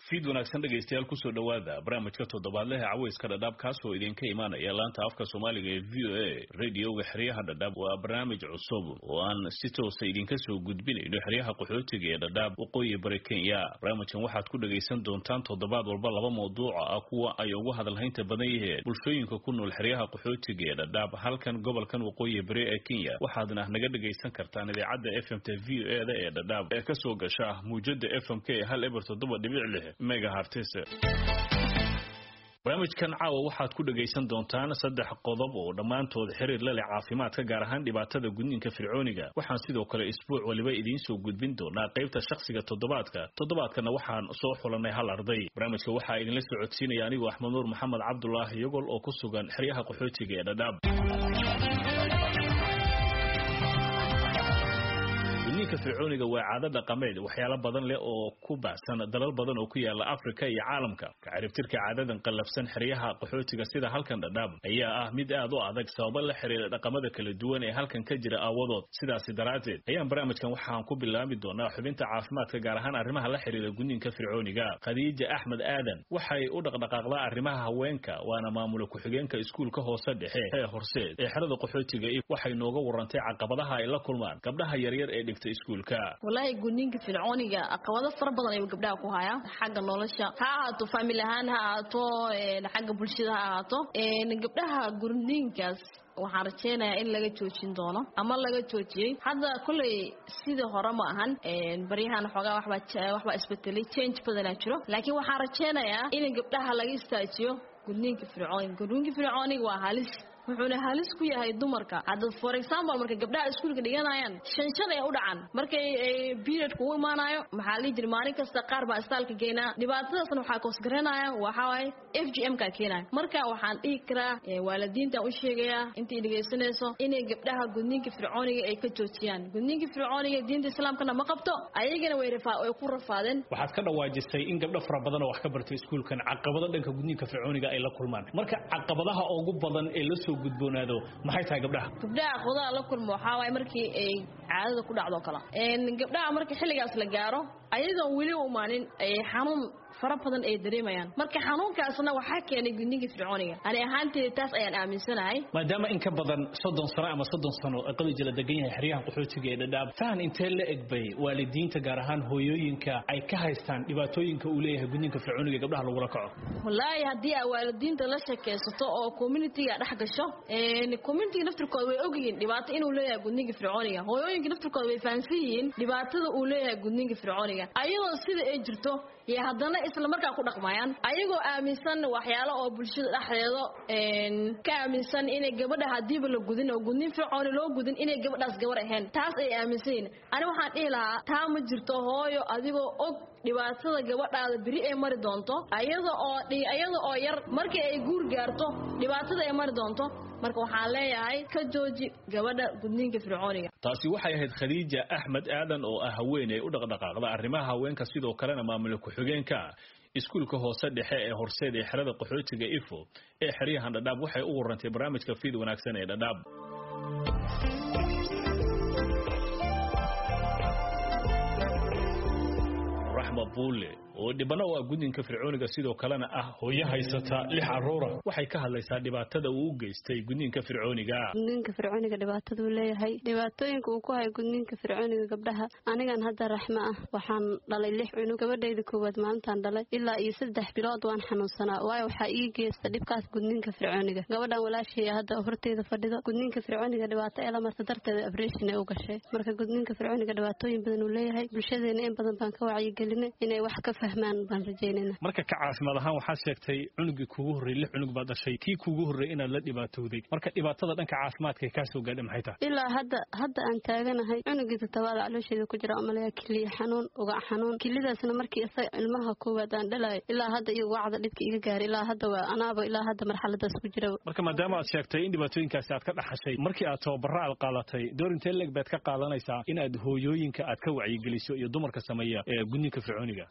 fiid wanaagsan dhageystayaal ku soo dhawaada barnaamijka toddobaadlaha caweyska dhadhaab kaasoo idinka imaanaya laanta afka Soomaaliga ee VOA radio-ga xiriyaha dhadhaab waa barnaamij cusub oo aan si toos ah idinka soo gudbinayno xiriyaha qaxootiga ee dhadhaab waqooyi bari Kenya. Barnaamijkan waxaad ku dhageysan doontaan toddobaad walba laba mowduuc ah kuwa ay ugu hadalhaynta badan yihiin bulshooyinka ku nool xiriyaha qaxootiga ee dhadhaab halkan gobolkan waqooyi bari ee Kenya. waxaadna naga dhageysan kartaan idaacadda FM-ta VOA ee dhadhaab ee ka soo gasha muujada FM-ka ee 1.7 megahertz. barnaamijkan caawa waxaad ku dhageysan doontaan saddex qodob oo dhammaantood xiriir la leh caafimaadka gaar ahaan dhibaatada gudniinka fircooniga. waxaan sidoo kale isbuuc waliba idiin soo gudbin doonaa qaybta shakhsiga toddobaadkana waxaan soo xulanay hal arday. barnaamijka waxaa idinla socodsiinaya anigoo Axmed Nuur Maxamed Cabdullaahi Yogol oo ku sugan xiriyaha qaxootiga ee dhadhaab. gudniinka fircooniga waa caado dhaqameed waxyaalo badan leh oo ku baahsan dalal badan oo ku yaala Afrika iyo caalamka. ka ciribtirka caadadan qalafsan xiriyaha qaxootiga sida halkan dhadhaab ayaa ah mid aad u adag sabab la xiriira dhaqamada kala duwan ee halkan ka jira aawadood. sidaas daraadeed ayaan barnaamijkan waxaan ku bilaabi doonaa xubinta caafimaadka gaar ahaan arrimaha la xiriira gudniinka fircooniga. Khadiija Axmed Aadan waxay u dhaqdhaqaaqdaa arrimaha haweenka waana maamul ku xigeenka iskuulka hoose dhexe ee Horseed ee xirada qaxootiga. waxay nooga warantay caqabadaha ay la kulmaan gabdhaha yaryar ee dhigta iskuulka. wallahi gudniinka fircooniga caqabado fara badan ay gabdhaha ku hayaan xagga nolosha ha ahaato family ahaan ha ahaato xagga bulshada ha ahaato gabdhaha gudniinkaas waxaan rajeynayaa in laga joojin doono ama laga joojiyay. hadda kulay sidii hore ma ahan bariyahan xogaa waxba isbedelay change badan jiro laakiin waxaan rajeynayaa in gabdhaha laga istaajiyo gudniinka fircooniga waa halis wuxuuna halis ku yahay dumarka. hadda for example marka gabdhaha iskuulka dhiganayaan shan ay u dhacan markay periodku u imaanayo maxaa la jiri maalin kasta qaar baa istaalka geynaa. dhibaatadaasna waxaa koos garanaya waxa waaye FGM-ka keenaya. marka waxaan dhihi karaa waalidiinta u sheegaya intii dhageysanayso inay gabdhaha gudniinka fircooniga ay ka joojiyaan. gudniinka fircooniga diinta islaamkana ma qabto ayagana way ku rafaadeen. waxaad ka dhawaajisay in gabdho fara badan oo wax ka bartay iskuulkan caqabado dhanka gudniinka fircooniga ay la kulmaan. marka caqabadaha ugu badan ee la soo gudboonaado maxay tahay gabdhaha aqoonada la kulmo waxa way markii ay caadada ku dhacdo kala gabdhaha markii xilligaas la gaaro ayagoo weli u maanin ay xanuun fara badan ay dareemayaan. marka xanuunkaasna waxa keenay gudniinka fircooniga ani ahaanteeda taas ayaan aaminsanahay. maadaama in ka badan 30 sano ama 30 sano ay qadii la degan yahay xiriyaha qaxootiga ee dhadhaab faan intee la egbay waalidiinta gaar ahaan hooyooyinka ay ka haystaan dhibaatooyinka uu leeyahay gudniinka fircooniga gabdhaha lagu la kaco. wallahi hadii ay waalidiinta la shaqeysato oo community-ga dhex gasho community naftirkooda way ogyihiin dhibaato inuu leeyahay gudniinka fircooniga. hooyooyinka naftirkooda way fahansan yihiin dhibaatada uu leeyahay gudniinka fircooniga ayadoo sida ay jirto iyo haddana isla markaa ku dhaqmayaan ayagoo aaminsan waxyaalo oo bulshada dhexdeeda ka aaminsan inay gabadha hadiiba la gudin oo gudniin fircooni loo gudin inay gabadhaas gabar ahayn. taas ay aaminsan yihiin. ani waxaan dhihi lahaa taa ma jirto hooyo adigoo og dhibaatada gabadhaada biri ay mari doonto ayada oo yar markii ay guur gaarto dhibaatada ay mari doonto. marka waxaan leeyahay ka jooji gabadha gudniinka fircooniga. taasi waxay ahayd Khadiija Axmed Aadan oo ah haweeney u dhaqdhaqaaqda arrimaha haweenka sidoo kalena maamul ku xigeenka iskuulka hoose dhexe ee Horseed ee xirada qaxootiga Ifo ee xiriyahan dhadhaab waxay u warantay barnaamijka fiid wanaagsan ee dhadhaab. Rahma Buule oo dhibano waa gudniinka fircooniga sidoo kalena ah hooyo haysata 6 caruur waxay ka hadlaysaa dhibaatada uu u geystay gudniinka fircooniga. gudniinka fircooniga dhibaatada uu leeyahay dhibaatooyinka uu ku hayo gudniinka fircooniga gabdhaha anigan hadda Raxma ah waxaan dhalay 6 cunug. gabadhayda koowaad maalintan dhalay ilaa iyo 3 bilood waan xanuunsanaa waayo waxa ii geystay dhibkaas gudniinka fircooniga. gabadhan walaashay hadda horteeda fadhido gudniinka fircooniga dhibaato ee la marta darteeda operation ay u gashay. marka gudniinka fircooniga dhibaatooyin badan uu leeyahay bulshadeena in badan baan ka wacyi gelinay inay wax ka marka ka caafimaad ahaan waxaa sheegtay cunugii kugu horreeyay 6 cunug baad dhashay kii kugu horreeyay inaad la dhibaatooday. marka dhibaatada dhanka caafimaadka ka soo gaadhay maxay tahay? ilaa hadda aan taaganahay cunugii tabaada caloosheeda ku jira amalaya kiliya xanuun uga xanuun kilidaasna markii ilmaha koowaad aan dhalay ilaa hadda iyo wacda dhibka iga gaaray ilaa hadda waa anaaba ilaa hadda marxaladaas ku jira. marka maadaama aad sheegtay in dhibaatooyinkaasi aad ka dhaxashay markii aad tababarro aad qaadatay door intee leeg baad ka qaadanaysaa inaad hooyooyinka aad ka wacyi geliso iyo dumarka sameeya ee gudniinka fircooniga? door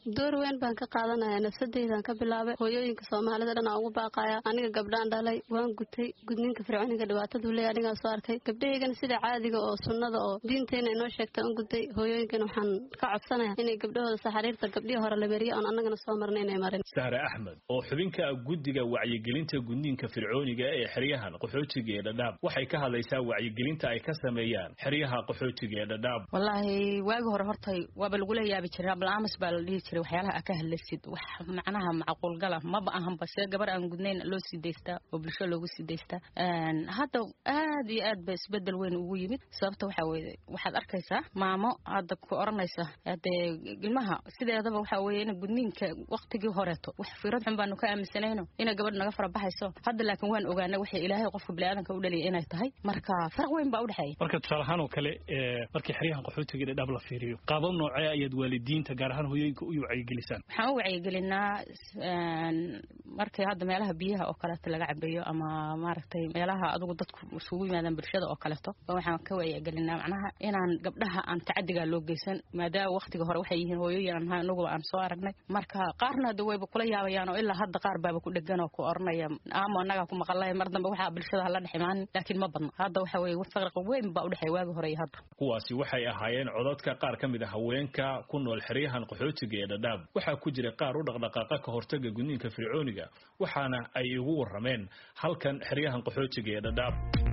weyn baan ka qaadanaya nafsadeydan ka bilaabay hooyooyinka Soomaalida dhan ugu baaqaya aniga gabdhaan dhalay waan gutay gudniinka fircooniga dhibaatadu leeyahay aniga soo arkay gabdhaheegan sida caadiga oo sunnada oo diinteena inoo sheegtay aan gutay hooyooyinkan waxaan ka codsanayaa inay gabdhahooda saxariirta gabdhihi hore la bariyo aan annagana soo marnay inay marin Sahra Ahmed oo xubinka guddiga wacyigelinta gudniinka fircooniga ee xeryahan qaxootiga ee Dadaab waxay ka hadlaysaa wacyigelinta ay ka sameeyaan xeryaha qaxootiga ee Dadaab wallahi waagi hore hortay waaba lagu leeyahay jiray balaamas baa la dhihi jiray waxyaalaha ka hadlaysid wax macnaha macquul gala ma baahan bas gabar aan gudnayn loo sideystaa oo bulsho loogu sideystaa hadda aad iyo aad bay isbedel weyn ugu yimid sababta waxa weeye waxaad arkaysaa maamo hadda ku oranaysa hadee ilmaha sideedaba waxa weeye in gudniinka waqtigii horeeto wax fiirad xun baanu ka aaminsanayno in gabadh naga fara baxayso hadda laakiin waan ogaanay waxa ilaahay qofka bini'aadanka u dhaliyay inay tahay marka farq weyn baa u dhaxeeya marka tusaalahaan oo kale markii xeryahan qaxootiga Dadaab la fiiriyo qaabab noocee ayaad waalidiinta gaar ahaan hooyooyinka u wacyigelisaan waxaan u wacyigelinaa markii hadda meelaha biyaha oo kale laga cabeeyo ama maaragtay meelaha adigu dadku isugu yimaadaan bulshada oo kaleeto waxaan ka wacyigelinaa macnaha inaan gabdhaha aan tacadiga loo geysan maadaama waqtiga hore waxay yihiin hooyooyin anagu aan soo aragnay marka qaarna dawayba kula yaabayaan oo ilaa hadda qaar baaba ku dhagan oo ku oranaya ama anaga ku maqalay mar dambe waxa bulshada la dhaxmaan laakiin ma badna hadda waxa weeye farq weyn baa u dhaxay waagi hore iyo hadda kuwaasi waxay ahaayeen codadka qaar kamid ah haweenka ku nool xeryahan qaxootiga ee Dadaab waxa ku jira qaar u dhaqdhaqaaqa ka hortaga gudniinka fircooniga waxaana ay ugu warameen halkan xeryahan qaxootiga ee Dadaab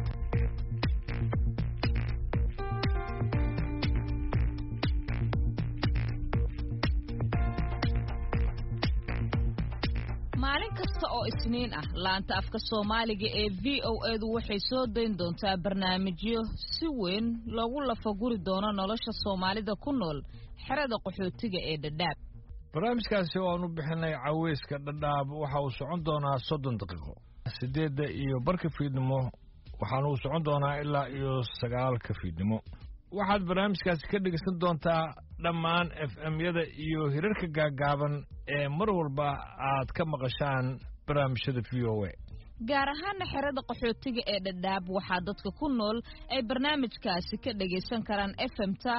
maalin kasta oo isniin ah laanta afka Soomaaliga ee VOA-du waxay soo dayn doontaa barnaamijyo si weyn loogu lafaguri doono nolosha Soomaalida ku nool xerada qaxootiga ee Dadaab barnaamijkaasi oo aanu bixinay caweyska Dadaab waxa uu socon doonaa 30 daqiiqo 8:00 fiidnimo waxaana uu socon doonaa ilaa 9:00 fiidnimo waxaad barnaamijkaasi ka dhegeysan doontaa dhammaan FM-yada iyo hirarka gaagaaban ee mar walba aad ka maqashaan barnaamijyada VOA gaar ahaan xerada qaxootiga ee Dadaab waxa dadka ku nool ay barnaamijkaasi ka dhageysan karaan FM-ta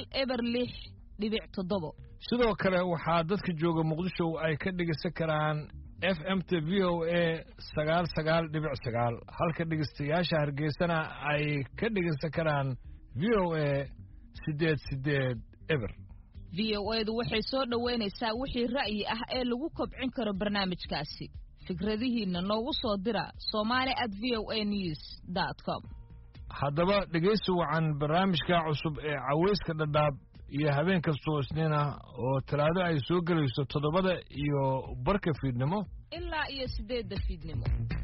106.7 sidoo kale waxaa dadka jooga Muqdisho ay ka dhageysan karaan FM-ta VOA 99.9 halka dhageystayaasha Hargeysana ay ka dhageysan karaan VOA 88 eber VOA-du waxay soo dhaweynaysaa wixii ra'yi ah ee lagu kobcin karo barnaamijkaasi fikradihiina noogu soo dira somali@voanews.com haddaba dhegeysi wacan barnaamijka cusub ee caweyska Dadaab iyo habeen kastoo isniin ah oo talaado ay soo galayso 7:00 fiidnimo ilaa 8:00 fiidnimo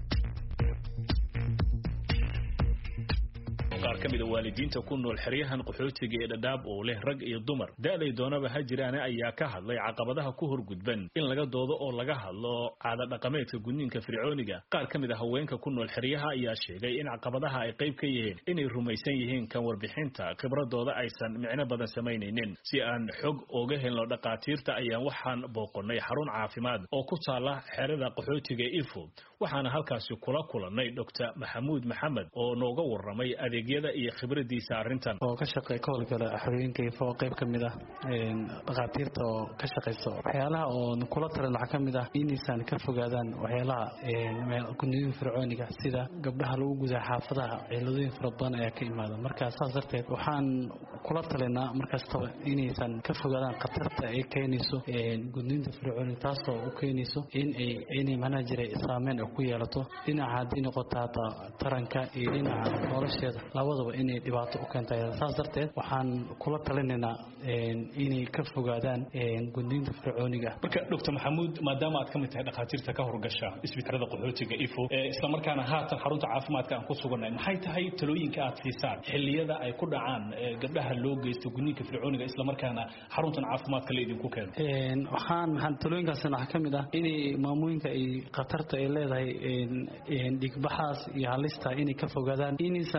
qaar kamid ah waalidiinta ku nool xeryahan qaxootiga ee Dadaab oo leh rag iyo dumar da'day doonaba ha jiraan ayaa ka hadlay caqabadaha ku horgudban in laga doodo oo laga hadlo caado dhaqameedka gudniinka fircooniga qaar kamid ah haweenka ku nool xeryaha ayaa sheegay in caqabadaha ay qayb ka yihiin inay rumaysan yihiin kan warbixinta khibradooda aysan micno badan sameynaynin si aan xog ooga helno dhaqaatiirta ayaan waxaan booqonnay xarun caafimaad oo ku taala xerada qaxootiga Ifo waxaana halkaasi kula kulanay Dr. Maxamuud Maxamed oo nooga waramay adeegyada iyo khibradiisa arintan oo ka shaqeeya koolkala xarooyinka Ifo qayb kamid ah dhaqaatiirta oo ka shaqeyso waxyaalaha oo kula taran waxa kamid ah inaysan ka fogaadaan waxyaalaha gudniinka fircooniga sida gabdhaha lagu gudaa xaafadaha ciladooyin fara badan ayaa ka imaada marka saas darteed waxaan kula talinaa markastaba inaysan ka fogaadaan khatarta ay keenayso gudniinka fircooniga taasoo u keenayso inay macnaha jiray saameyn ku yeelato dhinaca haddii noqoto taranka iyo dhinaca nolosheeda labadaba inay dhibaato u keentay saas darteed waxaan kula talinaynaa inay ka fogaadaan gudniinka fircooniga marka Dr. Maxamuud maadaama aad ka mid tahay dhaqaatiirta ka horgasha isbitaalada qaxootiga Ifo isla markaana haatan xarunta caafimaadka aan ku suganay maxay tahay talooyinka aad siisaan xilliyada ay ku dhacaan gabdhaha loo geysto gudniinka fircooniga isla markaana xaruntan caafimaadka la idinku keeno waxaan talooyinkaasna waxa kamid ah inay maamooyinka ay khatarta ay leedahay dhigbaxaas iyo halista inay ka fogaadaan inaysan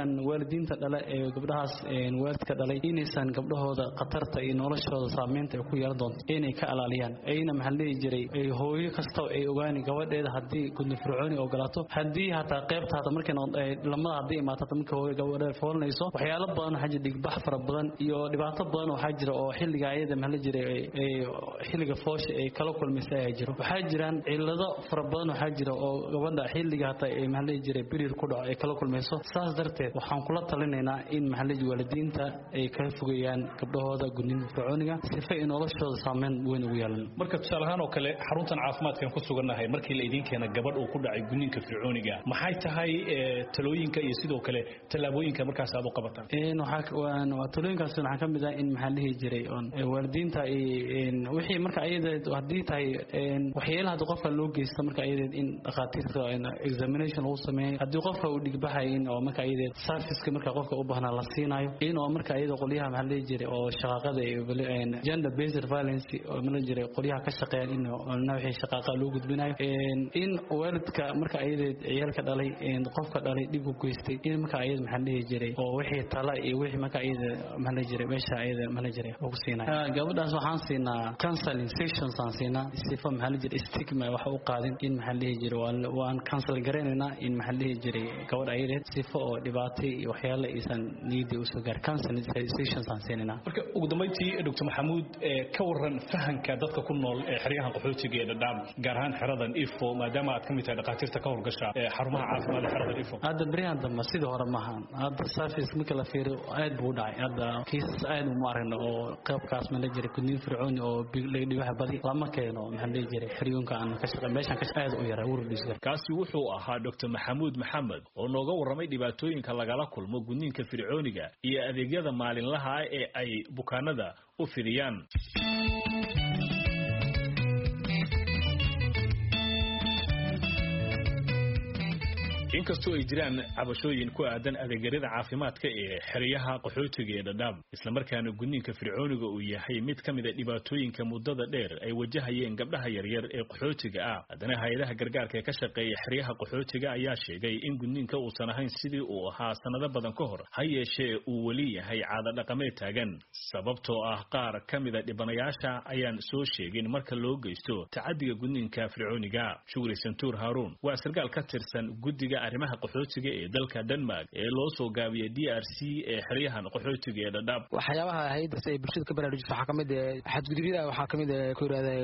waalidiinta dhala ee gabdhahaas waalidka dhalay inaysan gabdhahooda qatarta iyo noloshooda saameynta ay ku yeelan doonto inay ka ilaaliyaan ayna maxaa leeyahay jiray hooyo kasta ay ogaani gabadheeda haddii gudniin fircooni ogolaato haddii hataa qaybta hata markay lamada haddii imaato markay hooyo gabadheeda foolanayso waxyaalo badan waxaa jira dhigbax fara badan iyo dhibaato badan waxaa jira oo xilliga ayada maxaa jiray xilliga foosha ay kala kulmaysa ayaa jiro waxaa jiraan cillado fara badan waxaa jira oo gabadha xilliga hata ay maxaa jiray birir ku dhaco ay kala kulmayso saas darteed waxaan kula talinaynaa in maxaa waalidiinta ay ka fogeeyaan gabdhahooda gudniinka fircooniga sifa ay noloshooda saameyn weyn ugu yeelan marka tusaale ahaan oo kale xaruntan caafimaadkan ku sugannahay markii la idin keena gabadh uu ku dhacay gudniinka fircooniga maxay tahay talooyinka iyo sidoo kale tallaabooyinka markaas aad u qabataan waa talooyinkaas waxaa ka mid ah in maxaa dhihi jiray waalidiinta wixii marka ayadeed haddii tahay waxyaalaha haddii qofka loo geysto marka ayadeed in dhakhaatiirta examination lagu sameeyo haddii qofka uu dhigbaxay in oo marka ayadeed serviceka marka qofka u baahnaa la siinayo in oo marka ayada qolyaha maxaa dhihi jiray oo shaqaaqada gender based violence oo ma jiray qolyaha ka shaqeeyaan in wixii shaqaaqa loo gudbinayo in waalidka marka ayadeed ciyaalka dhalay qofka dhalay dhib u geystay in marka ayada maxaa dhihi jiray oo wixii tala iyo wixii marka ayada maxaa jiray meesha ayada maxaa jiray ugu siinayo gabadhaas waxaan siinaa counseling sessions aan siinaa sifa maxaa jiray stigma wax u qaadin in maxaa dhihi jiray waan counsel gareenayna in maxaa dhihi jiray gabadh ayadeed sifa oo dhibaato iyo waxyaalo aysan niyadii u soo gaar counseling sessions aan siinaa marka ugu dambeyntii Dr. Maxamuud ka waran fahanka dadka ku nool xeryahan qaxootiga ee Dadaab gaar ahaan xeradan Ifo maadaama aad kamid tahay dhaqaatiirta ka howlgasha xarumaha caafimaadka xeradan Ifo hadda bariyan dambe sidoo hore ma ahan hadda service marka la fiiriyo aad buu dhacay hadda kiisas aad u maaragna oo qaybkaas ma la jiray gudniin fircooni oo dhibaha badi lama keeno maxaa la jiray xeryoonka aan ka shaqeyn meeshan ka aad u yaray wurdisga kaasi wuxuu ahaa Dr. Maxamuud Maxamed oo nooga waramay dhibaatooyinka lagala kulmo gudniinka fircooniga iyo adeegyada maalinlaha ah ee ay bukaanada u fidiyaan inkastoo ay jiraan cabashooyin ku aadan adeegyada caafimaadka ee xeryaha qaxootiga ee Dadaab isla markaana gudniinka fircooniga uu yahay mid kamid ah dhibaatooyinka muddada dheer ay wajahayeen gabdhaha yaryar ee qaxootiga ah haddana hay'adaha gargaarka ee ka shaqeeya xeryaha qaxootiga ayaa sheegay in gudniinka uusan ahayn sidii uu ahaa sanado badan ka hor ha yeeshee uu weli yahay caado dhaqameed taagan sababtoo ah qaar kamid ah dhibanayaasha ayaan soo sheegin marka loo geysto tacadiga gudniinka fircooniga Shukri Santuur Haruun waa sarkaal ka tirsan guddiga arrimaha qaxootiga ee dalka Denmark ee loo soo gaabiyay DRC ee xeryahan qaxootiga ee Dadaab waxyaabaha hay'adda ay bulshada ka baraarujisay waxa kamid ah xadgudubyada waxa kamid ah ku yiraahday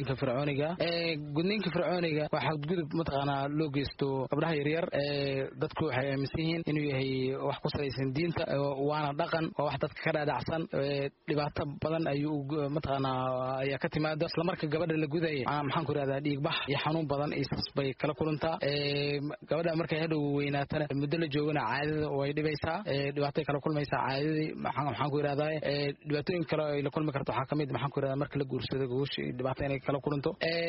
gudniinka fircooniga waxa xadgudub mataqaana loo geysto gabdhaha yaryar dadku waxay aaminsan yihiin inuu yahay wax ku salaysan diinta waana dhaqan oo wax dadka ka dhaadacsan dhibaato badan ayuu mataqaana ayaa ka timaado isla marka gabadha la gudayay maxaan ku yiraahdaa dhiig bax iyo xanuun badan bay kala kulantaa gabadha markay hadhow weynaatana muddo la joogana caadada way dhibaysaa dhibaatay kala kulmaysaa caadadii maxaan ku yiraahdaa dhibaatooyin kale ay la kulmi karto waxaa kamid maxaan ku yiraahdaa marka la guursado gogosha dhibaato inay kala kulanto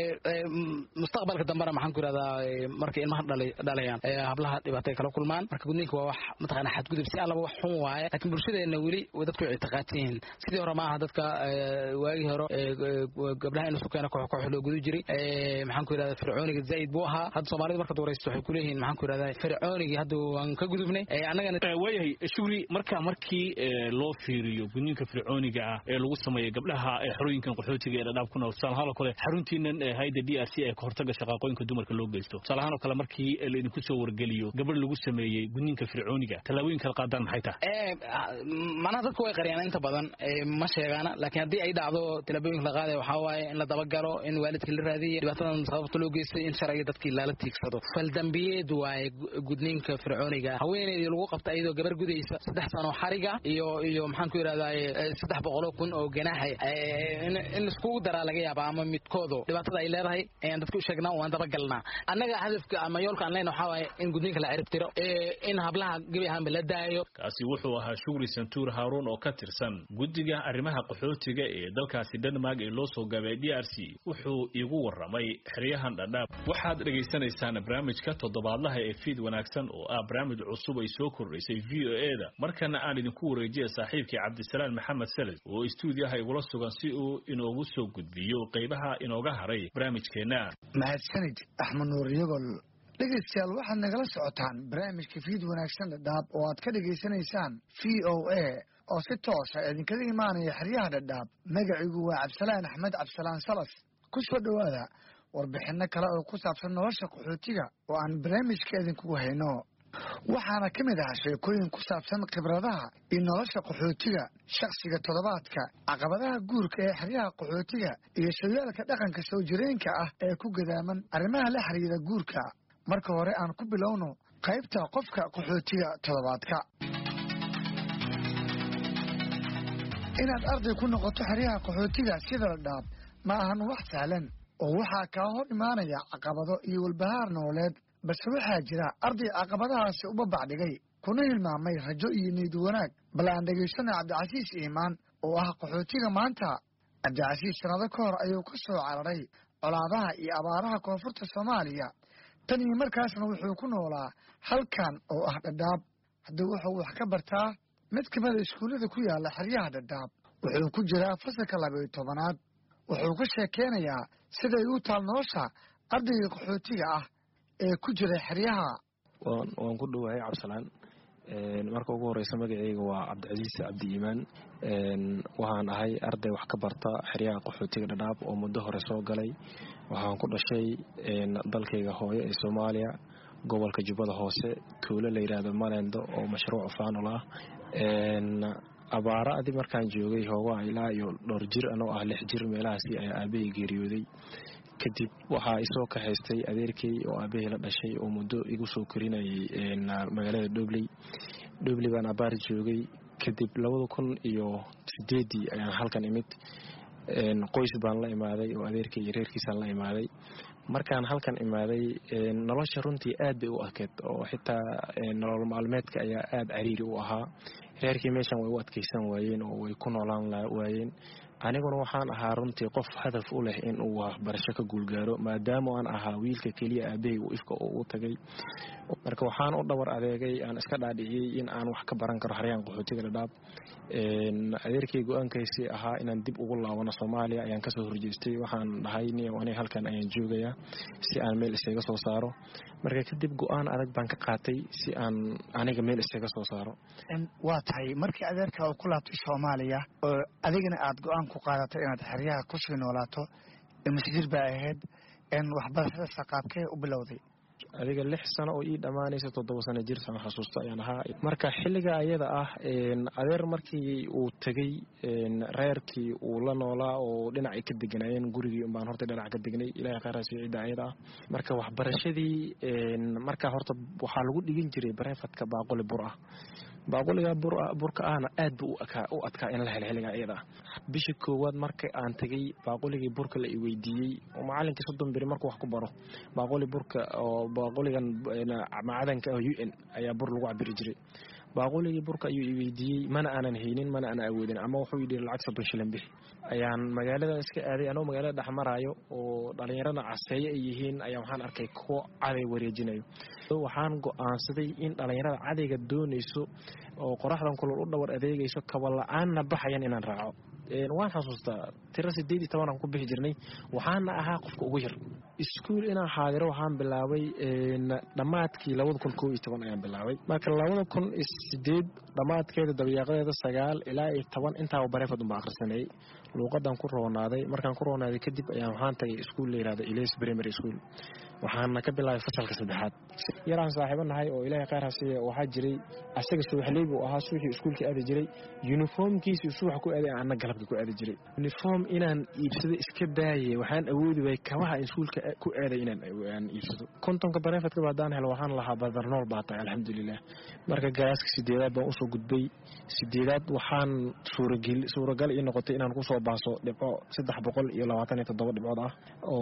mustaqbalka dambana maxaan ku yiraahdaa marka ilmaha dhalayaan hablaha dhibaatay kala kulmaan marka gudniinka waa wax mataqaana xadgudub si allaba wax xun waaye laakiin bulshadeena weli dadku ay taqaatiin sidii hore maaha dadka waagii hore gabdhaha inuu sukeena koox loo gudu jiray maxaan ku yiraahdaa fircooniga zaid buu ahaa hadda Soomaalidu marka dooraysto waxay ku leeyihiin maxaan ku yiraahdaa fircooniga hadda waan ka gudubnay anagana waayahay Shukri markii loo fiiriyo gudniinka fircooniga ah ee lagu sameeyay gabdhaha xarooyinkan qaxootiga ee Dadaab ku nool salahan kale xaruntiinan hay'adda DRC ee ka hortagga shaqooyinka dumarka loo geysto salahan kale markii la idinku soo wargeliyo gabadh lagu sameeyay gudniinka fircooniga talaabooyinka qaadaan maxay tahay macnaha dadku way qariyaan inta badan ma sheegana laakiin haddii ay dhacdo talaabooyinka la qaaday waxa waaye in la dabagalo in waalidka la raadiyo dhibaatadan sababta loo geystay in sharciga dadkii la tiigsado fal dambiyeed waaye gudniinka fircooniga haweeneydii lagu qabtay iyadoo gabar gudaysa 3 sano xariga iyo maxaan ku yiraahdaa 300,000 oo ganaax in isku dara laga yaabo ama midkoodo dhibaatada ay leedahay ayaan dadku sheegnaa waan dabagalnaa annaga hadafka ama yoolka aan leenahay waxa waaye in gudniinka la ciribtiro in hablaha gabi ahaan la daayo kaasi wuxuu ahaa Shukri Santuur Haruun oo ka tirsan guddiga arrimaha qaxootiga ee dalkaasi Denmark ee loo soo gaabay DRC wuxuu igu waramay xeryahan Dadaab waxaad dhageysanaysaan barnaamijka toddobaadlaha ee feed wanaagsan oo ah barnaamij cusub ay soo kordhisay VOA-da markana aan idinku wareejiyay saaxiibkii Cabdisalaam Maxamed Salid oo stuudiyaha igula sugan si uu inoogu soo gudbiyo qaybaha inooga haray barnaamijkeena mahadsanid Axmed Nuur Yagol dhegeystayaal waxaad nagala socotaan barnaamijka fiid wanaagsan dhadhaab oo aad ka dhegaysanaysaan VOA oo si toosa idinkaga imaanaya xeryaha dhadhaab. magaciigu waa Cabdisalaan Axmed Cabdisalaan Salas. ku soo dhowaada warbixino kale oo ku saabsan nolosha qaxootiga oo aan barnaamijka idinkugu hayno. waxaana ka mid ah sheekooyin ku saabsan khibradaha iyo nolosha qaxootiga, shakhsiga toddobaadka, caqabadaha guurka ee xeryaha qaxootiga iyo sooyaalka dhaqanka soo jireenka ah ee ku gadaaman arrimaha la xiriira guurka. marka hore aan ku bilowno qaybta qofka qaxootiga toddobaadka. inaad arday ku noqoto xeryaha qaxootiga sida Dhadhaab ma ahan wax sahlan oo waxaa kaa hor imaanaya caqabado iyo walbahaar nololeed, balse waxaa jira arday caqabadahaasi uba bacdhigay kuna hilmaamay rajo iyo niyad wanaag. bal aan dhegaysana Cabdicasiis Iimaan oo ah qaxootiga maanta. Cabdicasiis sanado ka hor ayuu ka soo cararay colaadaha iyo abaaraha koonfurta Soomaaliya. tan iyo markaasna wuxuu ku noolaa halkan oo ah Dhadhaab. haddii wuxuu wax ka bartaa mid ka mid a iskuullada ku yaala xeryaha Dhadhaab. wuxuu ku jiraa fasalka 12aad. wuxuu ka sheekeynayaa siday u taal nolosha ardayga qaxootiga ah ee ku jira xeryaha. waan ku dhowahay Cabdisalaan. marka ugu horeysa magacayga waa Cabdicasiis Cabdi Iimaan. waxaan ahay arday wax ka barta xeryaha qaxootiga Dhadhaab oo muddo hore soo galay. waxaan ku dhashay dalkayga hooyo ee Soomaaliya, gobolka Jubbada Hoose, tuulo la yiraahdo Malendo oo mashruuc faanol ah. abaara adii markaan joogay hoogaa ilaa iyo dhowr jir anoo ah 6 jir meelahaasi ayaa aabbahay geeriyooday. kadib waxaa isoo kaxaystay adeerkay oo aabbahay la dhashay oo muddo igu soo korinayay magaalada Dhobley baan abaar joogay. kadib 2008 ayaan halkan imid. qoys baan la imaaday oo adeerkay iyo reerkiisaan la imaaday. markaan halkan imaaday nolosha runtii aad bay u adkeyd oo xitaa nolol maalmeedka ayaa aad cariiri u ahaa. reerkii meeshan way u adkaysan waayeen oo way ku noolaan waayeen. aniguna waxaan ahaa runtii qof hadaf u leh in uu waxbarasho ka guulgaaro maadaama aan ahaa wiilka keliya aabbahay uu ifka u tagay. marka waxaan u dhawar adeegay aan iska dhaadhiciyey in aan wax ka baran karo xeryahan qaxootiga Dhadhaab. adeerkay go-aankaysii ahaa inaan dib ugu laabano Soomaaliya ayaan kasoo horjeestay. waxaan dhahay aniga halkan ayaan joogayaa si aan meel isaga soo saaro. marka kadib go-aan adag baan ka qaatay si aan aniga meel isaga soo saaro. waa tahay markii adeerka uu ku laabtay Soomaaliya oo adigana aad go-aan ku qaadatay inaad xeryaha ku sii noolaato, masjid baa ahayd waxbarashada saqaabkee u bilowday? adiga 6 sano oo ii dhamaanaysa 7 sano jir saan xasuusta ayaan ahaa. marka xilliga ayada ah adeer markii uu tagay reerkii uu la noolaa oo dhinac ka deganayeen gurigii baan horta dhinac ka degnay. ilaahay khayraasi ciida ayada ah. marka waxbarashadii marka horta waxaa lagu dhigin jiray bareefadka baaquli bur ah. baaquliga burka ahna aad buu u adkaa in la helo xilliga ayada ah. bishii koowaad marka aan tagay baaquligii burka la i weydiiyey oo macallinkii 30 biri markuu wax ku baro baaquli burka oo baaquligan macdanka UN ayaa bur lagu cabiri jiray. baaquligii burka ayuu i weydiiyey mana aanan haynin mana aanan awoodin ama wuxuu yidhi lacag 30 shilin bixi. ayaan magaalada iska aaday anoo magaalada dhex maraayo oo dhalinyarada caseeye ay yihiin ayaa waxaan arkay kuwo caday wareejinayo. waxaan go'aansaday in dhalinyarada cadayga doonayso oo qoraxdan kulul u dhawar adeegayso kaba la'aanna baxayan inaan raaco. waan xasuustaa tiro 18 aan ku bixi jirnay. waxaana ahaa qofka ugu yar. iskuul inaan xaadiro waxaan bilaabay dhamaadkii 2011 ayaan bilaabay. marka 2008 dhamaadkeeda dabiiqadeeda 9 ilaa 10 intaa bareefad u akhrisanay. luuqadan ku roonaaday. markaan ku roonaaday kadib ayaan waxaan tagay iskuul la yiraahdo Ilees Primary School. waxaana ka bilaabay fasalka 3aad. yaraan saaxiibanahay oo ilaahay khayr ha siiyo waxa jiray asaga suuxley buu ahaa suuxii iskuulka aadi jiray. uniformkiisa suuxa ku aaday aan galabka ku aadi jiray. uniform inaan iibsado iska daayay waxaan awoodi way kabaha iskuulka ku aaday inaan iibsado. kontonka bareefadka baadaan helo waxaan lahaa badarnool baatay alxamdulillah. marka gaaska 8aad baan u soo gudbay. 8aad waxaan suuragal in noqotay inaan ku soo baaso dhibco 327 dhibcood ah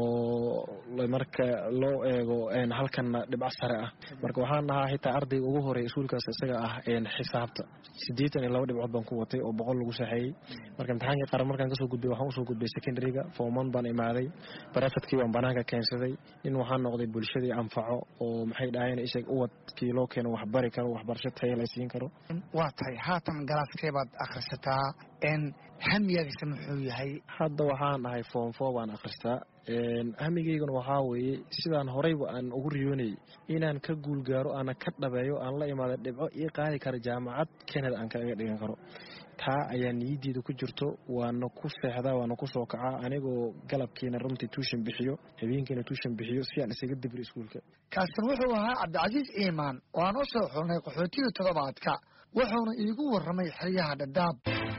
oo marka loo eego halkan dhibco sare ah. marka waxaan ahaa xitaa ardayga ugu horeeyay iskuulkaas isaga ah xisaabta 82 dhibcood baan ku watay oo 100 lagu saxeeyay. marka imtixaankii qaran markaan ka soo gudbay waxaan u soo gudbay secondary-ga form 1 baan imaaday. bareefadkii waan banaanka keensaday. in waxaan noqday bulshadii anfaco oo maxay dhahayeen isag uwadkii loo keeno wax bari karo waxbarasho tayo la siin karo. waa tahay haatan galaaskee baad akhrisataa hamiyagiisa muxuu yahay? hadda waxaan ahay form 4 baan akhristaa hamigaygana waxaa weeye sidaan horeyba aan ugu riyoonayay inaan ka guulgaaro aana ka dhabeeyo aan la imaada dhibco ii qaadi kara jaamacad Canada aan kaga dhigan karo taa ayaa niyadeyda ku jirto waana ku seexdaa waana ku soo kacaa anigoo galabkiina runtii tuushan bixiyo habeenkiina tuushan bixiyo si aan isaga dibri iskuulka kaasan wuxuu ahaa Cabdicasiis Iimaan oo aan u soo xulnay qaxootiga toddobaadka wuxuuna iigu warramay xeryaha Dadaab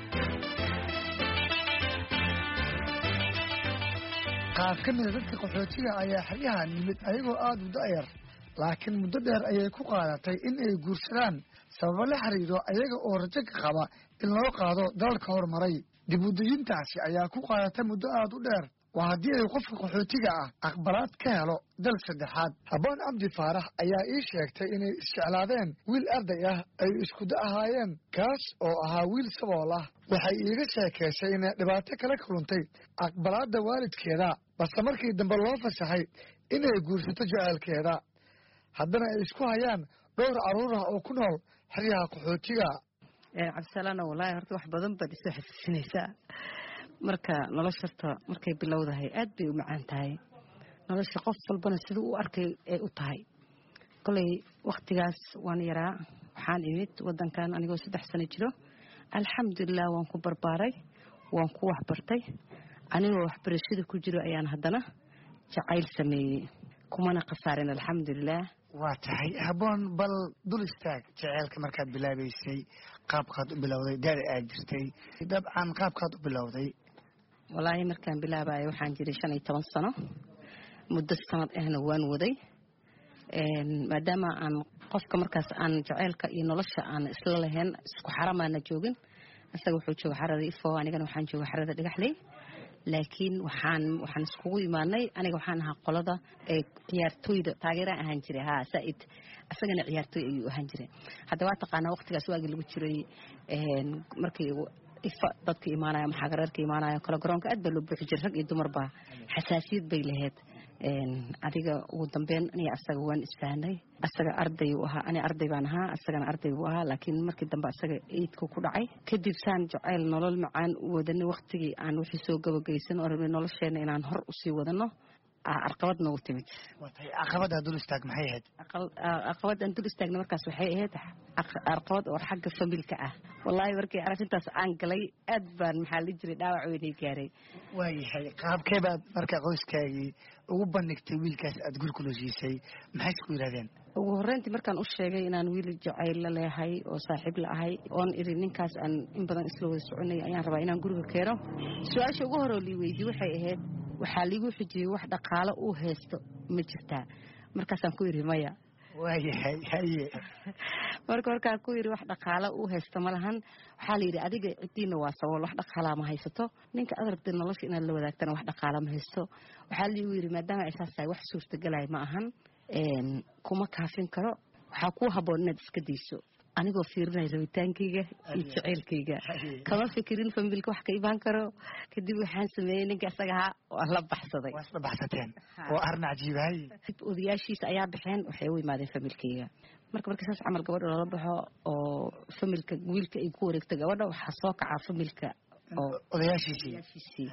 qaar ka mid ah dadka qaxootiga ayaa xeryaha nimid ayagoo aad u da'yar laakiin muddo dheer ayay ku qaadatay in ay guursadaan sababo la xiriiro ayaga oo rajo ka qaba in loo qaado dalalka horumaray dib u dejintaasi ayaa ku qaadatay muddo aad u dheer waa haddii ay qofka qaxootiga ah aqbalaad ka helo dal saddexaad Habboon Cabdi Faarax ayaa ii sheegtay inay isjeclaadeen wiil arday ah ay isku da ahaayeen kaas oo ahaa wiil sabool ah waxay iiga sheekaysay inay dhibaato kala kulantay aqbalaadda waalidkeeda balse markii dambe loo fasaxay inay guursato jaceylkeeda haddana ay isku hayaan dhowr carruur ah oo ku nool xeryaha qaxootiga cabdisalaana wallaahi horta wax badan baad isoo xasuusinaysaa marka nolosha horta markay bilowdahay aad bay u macaan tahay nolosha qof walbana siduu u arkay ay u tahay kolay wakhtigaas waan yaraa waxaan imid waddankan anigoo 3 sano jiro alxamdulilah waan ku barbaaray waan ku waxbartay anigoo waxbarashada ku jiro ayaan haddana jacayl sameeyey kumana khasaarin alxamdulilah waa tahay Habboon bal dul istaag jaceylka markaad bilaabaysay qaabkaad u bilowday daari aad jirtay dabcan qaabkaad u bilowday wallaahi markaan bilaabayo waxaan jiray 15 sano muddo sanad ahna waan waday maadaama aan qofka markaas aan jaceylka iyo nolosha aan isla lahayn isku xaramaana joogin asaga wuxuu joogaa xarada Ifo anigana waxaan joogaa xarada Dhagaxley laakiin waxaan iskugu imaanay aniga waxaan ahaa qolada ciyaartooyda taageera ahaan jiray Said asagana ciyaartooy ayuu ahaan jiray hadda waa taqaanaa waqtigaas waagi lagu jiray markii Ifo dadka imaanaya maxaagararka imaanaya kala garoonka aad baa loo buuxi jiray rag iyo dumarba xasaasiyad bay lahayd adiga ugu dambeyn aniga asaga waan isfahanay asaga arday uu ahaa ani arday baan ahaa asagana arday uu ahaa laakiin markii dambe asaga eedku ku dhacay kadib saan jacayl nolol macaan u wadanay waqtigii aan wixii soo gabagaysan oo rabnay nolosheena inaan hor u sii wadano caqabad noogu timid caqabada dul istaag maxay ahayd caqabadan dul istaagna markaas waxay ahayd caqabad oo xagga familka ah wallaahi markii arrintaas aan galay aad baan maxaa la jiray dhaawac weyn gaaray waayahay qaabkee baad marka qoyskaagii ugu bandhigtay wiilkaas aad gurkula siisay maxay isku yidhahdeen ugu horreyntii markaan u sheegay inaan wiil jacayl la leeyahay oo saaxiib la ahay oon iri ninkaas aan in badan isla wada soconay ayaan rabaa inaan guriga keeno su-aasha ugu horoo lii weydiiyey waxay ahayd waxaa liigu xijiyey wax dhaqaalo uu haysto ma jirtaa markaasaan ku yidhi maya waayahay haye markaan ku yidhi wax dhaqaalo uu haysto ma lahan waxaa la yidhi adiga ciddiina waa sabool wax dhaqaalaa ma haysato ninka aad rabtay nolosha inaad la wadaagtana wax dhaqaala ma haysto waxaa liigu yidhi maadaama ay saas tahay wax suurtagelaya ma ahan kuma kaafin karo waxaa kuu habboon inaad iska dayso anigoo fiirinay rabitaankayga iyo jaceylkayga kama fikirin familka wax ka imaan karo kadib waxaan sameeyey ninka isaga ahaa waa la baxsaday waa isla baxsateen oo arrin cajiibahay odayaashiisa ayaa baxeen waxay u imaadeen familkayga marka saas camal gabadha loola baxo oo familka wiilka ay ku wareegto gabadha waxaa soo kacaa familka oo odayaashiisii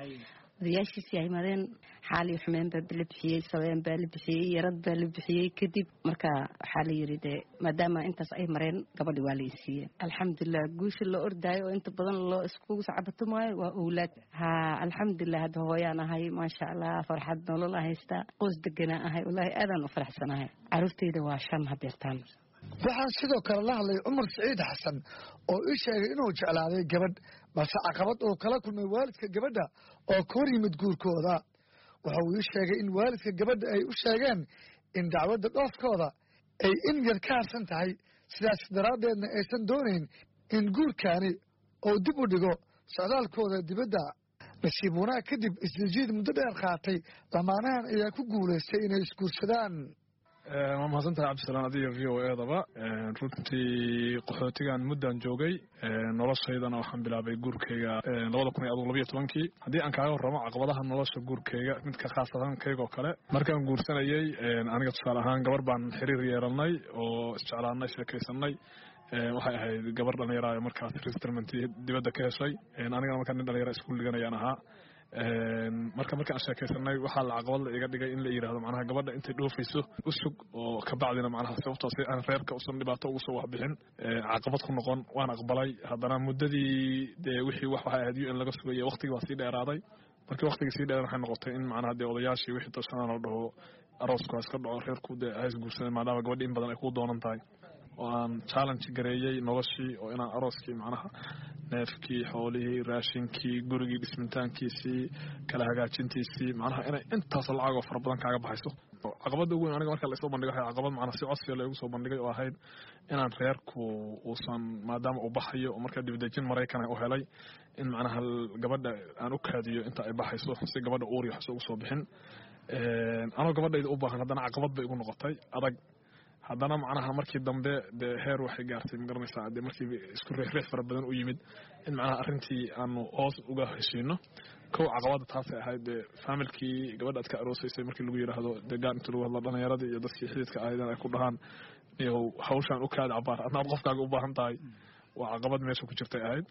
ay imaadeen xaali xumeen baa la bixiyey sabeen baa la bixiyey yarad baa la bixiyey kadib marka waxaa la yidhi dee maadaama intaas ay mareen gabadhi waa la isiiyey alxamdulilah guusha loo ordaayo oo inta badan loo iskugu sacabatumaayo waa owlaad alxamdulilah hadda hooyaan ahay maasha allah farxad nolol a haystaa qoys deganaa ahay wallaahi aadaan u faraxsanahay caruurtayda waa 5 hadeertaan waxaan sidoo kale la hadlay Cumar Saciid Xasan oo ii sheegay inuu jeclaaday gabadh balse caqabad oo kala kulmay waalidka gabadha oo ka hor yimid guurkooda waxa uu ii sheegay in waalidka gabadha ay u sheegeen in dacwadda dhoofkooda ay in yar ka harsan tahay sidaas daraaddeedna aysan doonayn in guurkaani oo dib u dhigo socdaalkooda dibadda nasiib wanaag kadib isjiid muddo dheer qaatay lamaanahan ayaa ku guulaystay inay isguursadaan waa mahadsantahay cabdisalaan adiga v o edaba runtii qaxootigan muddan joogay noloshaydana waxaan bilaabay guurkayga 2012 haddii aan kaaga warramo caqabadaha nolosha guurkayga midka khaasatankayga oo kale markaan guursanayay aniga tusaale ahaan gabar baan xiriir yeelanay oo isjeclaanay sheekaysanay waxay ahayd gabar dhallinyara markaas resettlement dibadda ka heshay anigana markaa nin dhallinyara iskuul dhiganayaan ahaa markaan sheekaysanay waxaa la caqabad la iga dhigay in la yiraahdo macnaha gabadha intay dhoofayso usug oo ka bacdina macnaha sababtoo si aan reerka usan dhibaato ugu soo waxbixin caqabad ku noqon waan aqbalay haddana muddadii dee wixii wax waxay ahayd UN laga sugayay waqtigii waa sii dheeraaday markii waqtigii sii dheeraan waxay noqotay in macnaha dee odayaashii wixii tashanaan la dhaho aroosku ha iska dhaco reerku dee ha isguursadeen maadaama gabadhi in badan ay ku doonan tahay oo aan challenge gareeyey noloshii oo inaan arooskii macnaha neefkii xoolihii raashinkii gurigii dhismitaankiisii kala hagaajintiisii macnaha inay intaasoo lacagoo fara badan kaaga baxayso caqabadda ugu weyn aniga marka laisoo bandhigay waxay caqabad macnaha si codsiga loogu soo bandhigay oo ahayd inaan reerku uusan maadaama uu baxayo oo markaa dibadejin maraykan u helay in macnaha gabadha aan u kaadiyo inta ay baxayso si gabadha uuri wax ugu soo bixin anoo gabadhayda u baahan haddana caqabad bay igu noqotay adag haddana macnaha markii dambe dee heer waxay gaartay magaranaysaa dee markii isku riixriix fara badan u yimid in macnaha arrintii aanu hoos uga heshiino kow caqabada taasay ahayd dee faamilkii gabadha aad ka aroosaysay markii lagu yidhaahdo dee gaar inta lagu hadlo dhallinyaradii iyo dadkii xididka ahayd ay ku dhahaan iyow hawshaan u kaada cabaar adnaad qofkaaga u baahan tahay waa caqabad meesha ku jirtay ahayd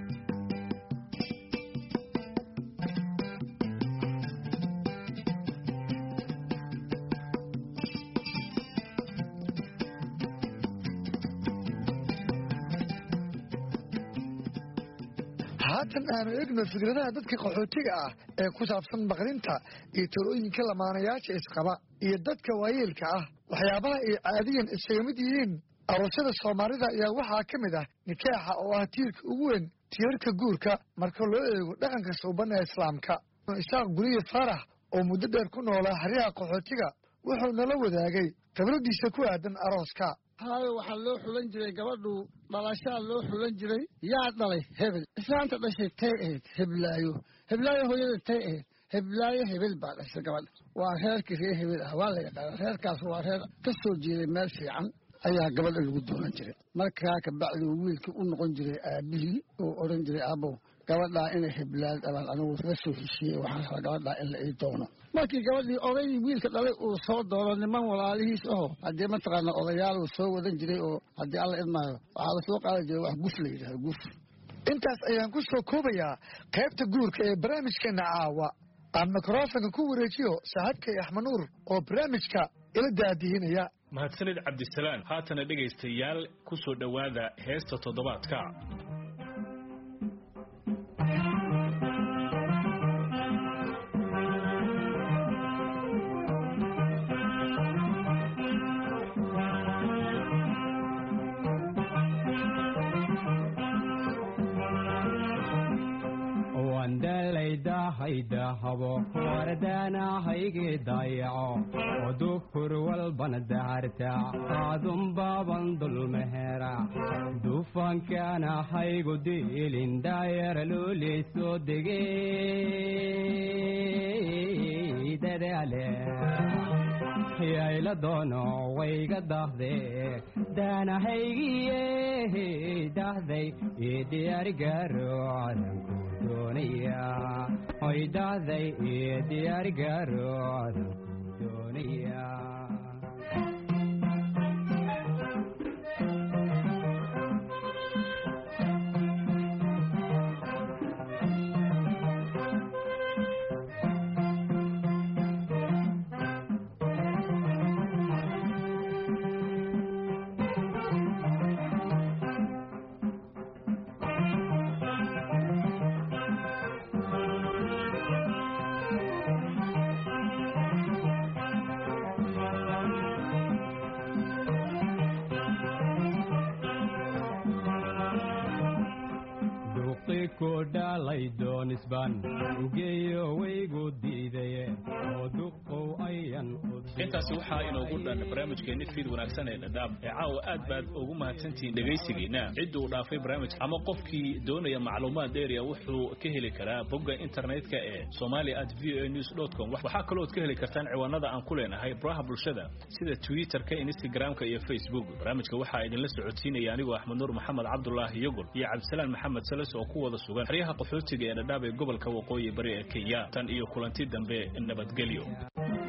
haatan aanu eegno fikradaha dadka qaxootiga ah ee ku saabsan baqrinta iyo talooyinka lamaanayaasha isqaba iyo dadka waayeelka ah waxyaabaha ay caadiyan isaga mid yihiin aroosyada soomaalida ayaa waxaa ka mid ah nikaaxa oo ah tiirka ugu weyn tiirarka guurka marka loo eego dhaqanka suuban ee islaamka isaaq guriye faarax oo muddo dheer ku noolaa xeryaha qaxootiga wuxuu nala wadaagay khibradiisa ku aadan arooska haayo waxaa loo xulan jiray gabadhu dhalashaa loo xulan jiray yaa dhalay hebel islaanta dhashay tay ahayd heblaayo hooyada tay ahayd heblaayo hebel baa dhashay gabadha waa reerkii reer hebel ah waa la yaqaana reerkaas waa reer ka soo jeeday meel fiican ayaa gabadha lagu doonan jiray markaa kabacdi wiilkii u noqon jiray aabihii oo odhan jiray aabow gabadhaa inay heblaad dhalaan anigu la soo heshiiyey waxaan rabaa gabadhaa in la ii doono markii gabadhii odaydii wiilka dhalay uu soo doono niman walaalihiis aho haddii mataqaana odayaal uu soo wadan jiray oo haddii alla idmaayo waxaa la soo qaadan jiray wax guf la yidhahdo guf intaas ayaan ku soo koobayaa qaybta guurka ee barnaamijkeena caawa aan mikrofonka ku wareejiyo saaxiibkay axmed nuur oo barnaamijka ila daadihinaya mahadsanid cabdisalaan haatana dhegaystayaal ku soo dhowaada heesta toddobaadka haydahabo wardana hayge dayaco oduhur walbana daharta aadun baaban dulmehera dufankana haygu diilin daayara luuliisoo degey dadaale yayla doono wayga dahde daanahaygiye dahday ii diyaarigaro cadanku doonaya hoy dahday ii diyaarigaro cadanku doonaya intaasi waxaa inoogu dhan barnaamijkeeni fiid wanaagsan ee dhadhaab ee caawa aad baad ugu mahadsantihiin dhegaysigiina cidduu dhaafay barnaamij ama qofkii doonaya macluumaad dheeriya wuxuu ka heli karaa bogga internetka ee somali@voanews.com waxaa kalooad ka heli kartaan ciwaanada aan ku leenahay baraha bulshada sida twitterka instagramka iyo facebook barnaamijka waxaa idinla socodsiinaya anigoo axmed nuur maxamed cabdulaahi yogol iyo cabdisalaan maxamed salas oo ku wada sugan xeryaha qaxootiga ee dhadhaab ee gobolka waqooyi bari ee kenya tan iyo kulanti dambe nabadgelyo